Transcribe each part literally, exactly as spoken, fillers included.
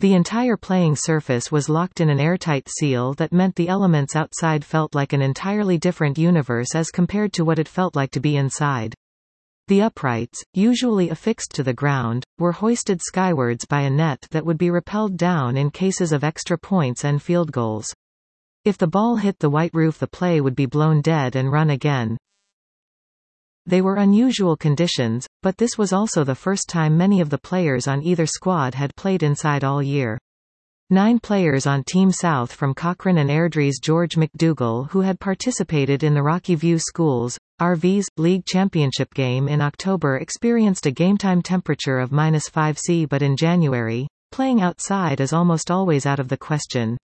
The entire playing surface was locked in an airtight seal that meant the elements outside felt like an entirely different universe as compared to what it felt like to be inside. The uprights, usually affixed to the ground, were hoisted skywards by a net that would be rappelled down in cases of extra points and field goals. If the ball hit the white roof, the play would be blown dead and run again. They were unusual conditions, but this was also the first time many of the players on either squad had played inside all year. Nine players on Team South from Cochrane and Airdrie's George McDougall, who had participated in the Rocky View Schools R V's League Championship game in October, experienced a gametime temperature of minus five Celsius, but in January, playing outside is almost always out of the question.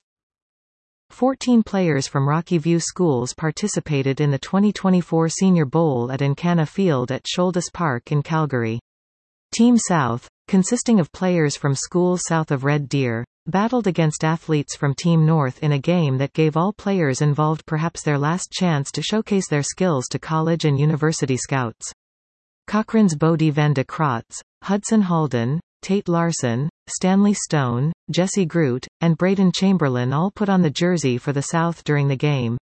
Fourteen players from Rocky View Schools participated in the twenty twenty-four Senior Bowl at Encana Field at Shoaldus Park in Calgary. Team South, consisting of players from schools south of Red Deer, battled against athletes from Team North in a game that gave all players involved perhaps their last chance to showcase their skills to college and university scouts. Cochrane's Bodie van de Krotz, Hudson Halden, Tate Larson, Stanley Stone, Jesse Groot, and Braden Chamberlain all put on the jersey for the South during the game.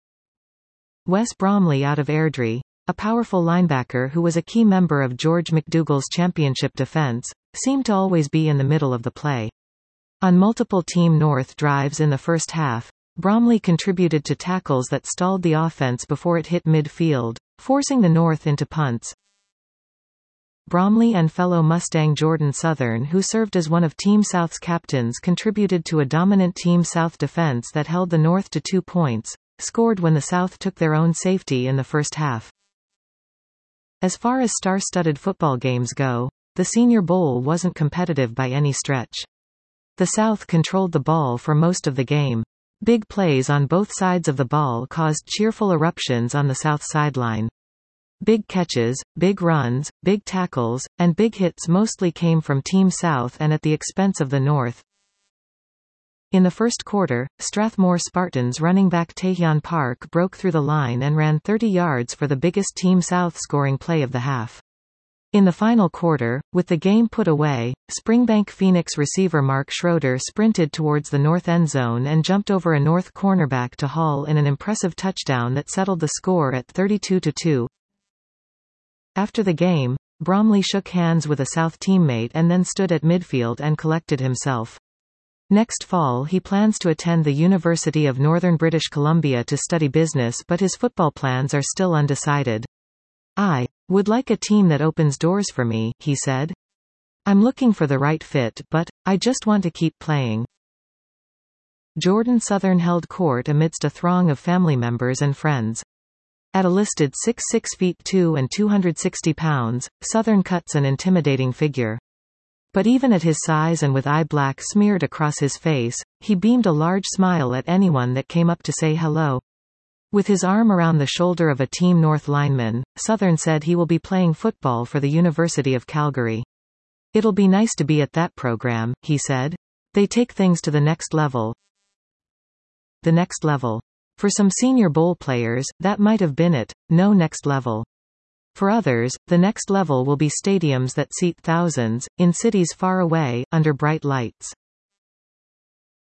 Wes Bromley out of Airdrie, a powerful linebacker who was a key member of George McDougall's championship defense, seemed to always be in the middle of the play. On multiple Team North drives in the first half, Bromley contributed to tackles that stalled the offense before it hit midfield, forcing the North into punts. Bromley and fellow Mustang Jordan Southern, who served as one of Team South's captains, contributed to a dominant Team South defense that held the North to two points, scored when the South took their own safety in the first half. As far as star-studded football games go, the Senior Bowl wasn't competitive by any stretch. The South controlled the ball for most of the game. Big plays on both sides of the ball caused cheerful eruptions on the South sideline. Big catches, big runs, big tackles, and big hits mostly came from Team South and at the expense of the North. In the first quarter, Strathmore Spartans running back Tahian Park broke through the line and ran thirty yards for the biggest Team South scoring play of the half. In the final quarter, with the game put away, Springbank Phoenix receiver Mark Schroeder sprinted towards the North end zone and jumped over a North cornerback to haul in an impressive touchdown that settled the score at thirty-two to two. After the game, Bromley shook hands with a South teammate and then stood at midfield and collected himself. Next fall he plans to attend the University of Northern British Columbia to study business, but his football plans are still undecided. "I would like a team that opens doors for me," he said. "I'm looking for the right fit, but I just want to keep playing." Jordan Southern held court amidst a throng of family members and friends. At a listed six foot six feet two and two hundred sixty pounds, Southern cuts an intimidating figure. But even at his size and with eye black smeared across his face, he beamed a large smile at anyone that came up to say hello. With his arm around the shoulder of a Team North lineman, Southern said he will be playing football for the University of Calgary. "It'll be nice to be at that program," he said. "They take things to the next level." The next level. For some Senior Bowl players, that might have been it, no next level. For others, the next level will be stadiums that seat thousands, in cities far away, under bright lights.